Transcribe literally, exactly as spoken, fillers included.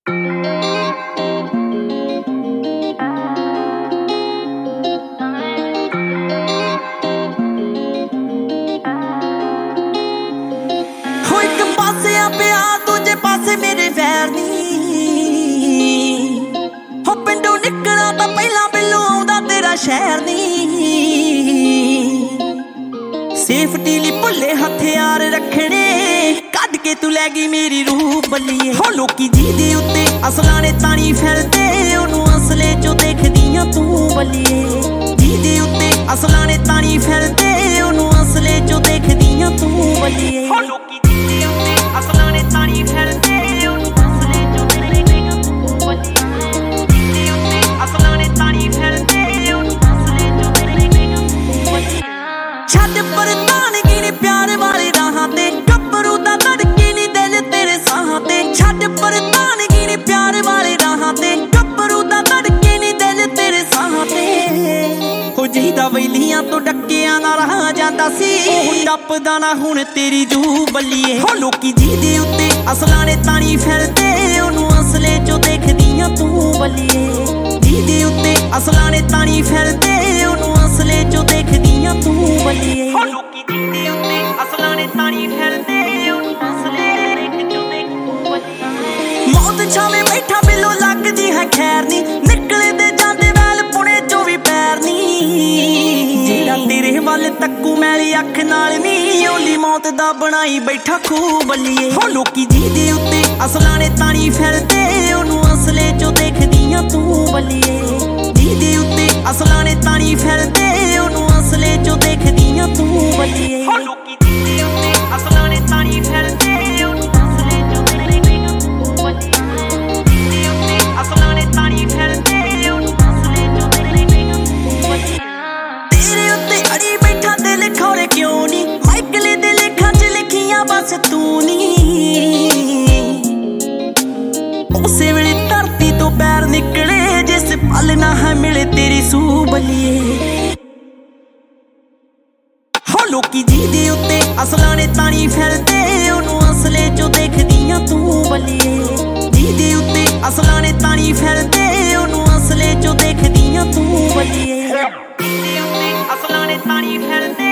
ਪਿਆ ਦੂਜੇ ਪਾਸੇ ਮੇਰੇ ਵੈਰ ਨੀ ਹੋ ਪਿੰਡੋਂ ਨਿਕਲਣਾ ਤਾਂ ਪਹਿਲਾਂ ਬਿੱਲੂ ਆਉਂਦਾ ਤੇਰਾ ਸ਼ਹਿਰ ਨੀ ਸੇਫਟੀ ਲਈ ਭੁੱਲੇ ਹਥਿਆਰ ਰੱਖਣੇ ਕੱਢ ਕੇ ਤੂੰ ਲੈ ਗਈ ਮੇਰੀ ਰੂਹ ਬੱਲੀਏ ਹੋ ਲੋਕੀ ਜਿਹਦੇ ਉੱਤੇ ਅਸਲਾਂ ਨੇ ਤਾਣੀ ਫਿਰਦੇ ਉਹਨੂੰ ਅਸਲੇ ਚੋਂ ਦੇਖਦੀਆਂ ਤੂੰ ਬੱਲੀਏ ਜਿਹਦੇ ਉੱਤੇ ਅਸਲਾਂ ਨੇ ਤਾਣੀ ਫਿਰਦੇ ਉਹਨੂੰ ਅਸਲੇ ਚੋਂ ਦੇਖਦੀਆਂ ਤੂੰ ਬੱਲੀਏ ਹੋ ਲੋਕੀ ਜਿਹਦੇ ਉੱਤੇ ਅਸਲਾਂ ਨੇ ਤਾਣੀ ਫਿਰਦੇ ਉਹਨੂੰ ਅਸਲੇ ਚੋਂ ਦੇਖਦੀਆਂ ਤੂੰ ਬੱਲੀਏ ਜਿਹਦੇ ਉੱਤੇ ਅਸਲਾਂ ਨੇ ਤਾਣੀ ਫਿਰਦੇ ਉਹਨੂੰ ਅਸਲੇ ਚੋਂ ਦੇਖਦੀਆਂ ਤੂੰ ਬੱਲੀਏ ਛੱਡ ਪ੍ਰਧਾਨਗੀ ਨੇ ਪਿਆਰ ਵਾਲੇ ਰਾਹਾਂ ਤੇ ਗੱਭਰੂ ਦਾ ਧੜਕੇ ਨੀ ਦਿਲ ਤੇਰੇ ਸਾਹਾਂ ਤੇ ਛੱਡ ਪ੍ਰਧਾਨਗੀ ਨੇ ਪਿਆਰ ਵਾਲੇ ਰਾਹਾਂ ਤੇ ਗੱਭਰੂ ਦਾ ਧੜਕੇ ਨੀ ਦਿਲ ਤੇਰੇ ਸਾਹਾਂ ਤੇ ਹੋ ਜਿਹਦਾ ਵੈਲੀਆਂ ਤੋਂ ਡੱਕਿਆਂ ਦਾ ਰਾਹ ਜਾਂਦਾ ਸੀ ਉਹ ਟੱਪਦਾ ਨਾ ਹੁਣ ਤੇਰੀ ਜੂ ਬੱਲੀਏ ਹੋ ਲੋਕੀ ਜਿਹਦੇ ਉੱਤੇ ਅਸਲਾਂ ਨੇ ਤਾਣੀ ਫਿਰਦੇ ਉਹਨੂੰ ਅਸਲੇ ਚੋਂ ਦੇਖਦੀਆਂ ਤੂੰ ਬੱਲੀਏ ਜਿਹਦੇ ਉੱਤੇ ਅਸਲਾਂ ਨੇ ਤਾਣੀ ਫਿਰਦੇ ਉਹਨੂੰ ਅਸਲੇ ਚੋਂ ਦੇਖਦੀਆਂ ਤੂੰ ਬੱਲੀਏ ਹੋ ਲੋਕੀ ਜਿਹਦੇ ਉੱਤੇ ਅਸਲਾਂ ਨੇ ਤਾਣੀ ਫਿਰਦੇ ਉਹਨੂੰ ਅਸਲੇ ਚੋਂ ਦੇਖ ਤੂੰ ਬੱਲੀਏ ਮੌਤ ਛਾਵੇਂ ਬੈਠਾ ਬਿੱਲੋ ਲੱਗਦੀ ਹੈ ਖੈਰ ਨੀ ਨਿਕਲੇ ਦੇ ਜਾਂਦੇ ਵੈਲ ਪੁਣੇ ਚੋਂ ਵੀ ਪੈਰ ਨੀ ਜਿਹੜਾ ਤੇਰੇ ਵੱਲ ਤੱਕੂ ਮੈਲੀ ਅੱਖ ਨਾਲ ਨੀ ਓਲੀ ਮੌਤ ਦਾ ਬਣਾਈ ਬੈਠਾ ਖੂਹ ਬੱਲੀਏ ਹੋ ਲੋਕੀ ਜਿਹਦੇ ਉੱਤੇ ਅਸਲਾਂ ਨੇ ਤਾਣੀ ਫਿਰਦੇ ਉਹਨੂੰ ਅਸਲੇ ਚੋਂ ਦੇਖਦੀਆਂ ਤੂੰ ਬੱਲੀਏ ਜਿਹਦੇ ਉੱਤੇ ਅਸਲਾਂ ਨੇ ਤਾਣੀ ਫਿਰਦੇ ਉਹਨੂੰ ਅਸਲੇ ਚੋਂ ਦੇਖਦੀਆਂ ਤੂੰ ਬੱਲੀਏ ਹੋ ਲੋਕੀ ਜਿਹਦੇ ਉੱਤੇ ਅਸਲਾਂ ਨੇ ਤਾਣੀ ਫਿਰਦੇ ਉਹਨੂੰ ਅਸਲੇ ਚੋਂ ਦੇਖਦੀਆਂ ਤੂੰ ਬੱਲੀਏ ਜਿਹਦੇ ਉੱਤੇ ਅਸਲਾਂ ਨੇ ਤਾਣੀ ਫਿਰਦੇ ਉਹਨੂੰ ਅਸਲੇ ਚੋਂ ਦੇਖਦੀਆਂ ਤੂੰ ਬੱਲੀਏ ਤੇਰੇ ਉੱਤੇ ਅੜੀ ਬੈਠਾ ਦਿਲ ਖੋਰੇ ਕਿਉਂ ਨੀ ਮਾਈਕਲੇ ਦੇ ਲੇਖਾਂ ਚ ਲਿਖੀਆਂ ਬਸ ਤੂੰ ਨੀ ਉਸੇ ਵੇਲੇ ਧਰਤੀ ਤੋਂ ਪੈਰ ਨਿਕਲੇ ਜਿਸ ਪਲ ਨਾ ਹੈ ਮਿਲੇ ਤੇਰੀ ਸੂਹ ਬੱਲੀਏ ਹੋ ਲੋਕੀ ਜਿਹਦੇ ਉੱਤੇ ਅਸਲਾਂ ਨੇ ਤਾਣੀ ਫਿਰਦੇ ਉਹਨੂੰ ਅਸਲੇ ਚੋਂ ਦੇਖਦੀਆਂ ਤੂੰ ਬੱਲੀਏ ਜਿਹਦੇ ਉੱਤੇ ਅਸਲਾਂ ਨੇ ਤਾਣੀ ਫਿਰਦੇ ਉਹਨੂੰ ਅਸਲੇ ਚੋਂ ਦੇਖਦੀਆਂ ਤੂੰ ਬੱਲੀਏ ਜਿਹਦੇ ਉੱਤੇ ਅਸਲਾਂ ਨੇ ਤਾਣੀ ਫਿਰਦੇ